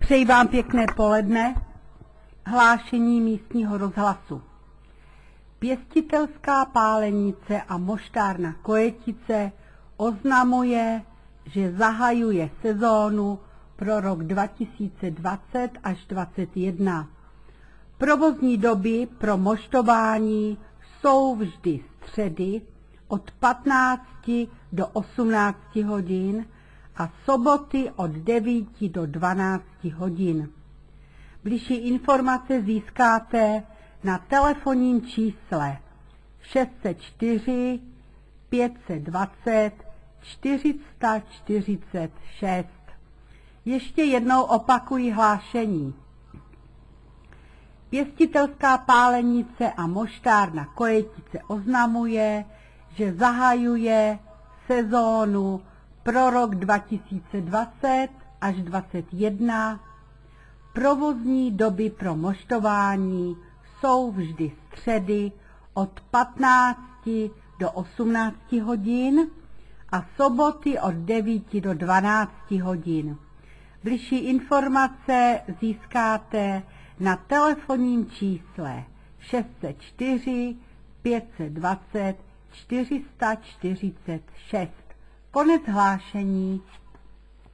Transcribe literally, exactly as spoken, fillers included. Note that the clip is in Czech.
Přeji vám pěkné poledne. Hlášení místního rozhlasu. Pěstitelská pálenice a moštárna Kojetice oznamuje, že zahajuje sezónu pro rok dva tisíce dvacet až dvacet jedna. Provozní doby pro moštování jsou vždy středy od patnácti do osmnácti hodin a soboty od devíti do dvanácti hodin. Bližší informace získáte na telefonním čísle šest set čtyři pět set dvacet čtyři sta čtyřicet šest. Ještě jednou opakuji hlášení. Pěstitelská pálenice a moštárna Kojetice oznamuje, že zahajuje sezónu pro rok dva tisíce dvacet až dvacet jedna. Provozní doby pro moštování jsou vždy středy od patnácti do osmnácti hodin a soboty od devíti do dvanácti hodin. Bližší informace získáte na telefonním čísle šest set čtyři pět set dvacet čtyři sta čtyřicet šest. Konec hlášení.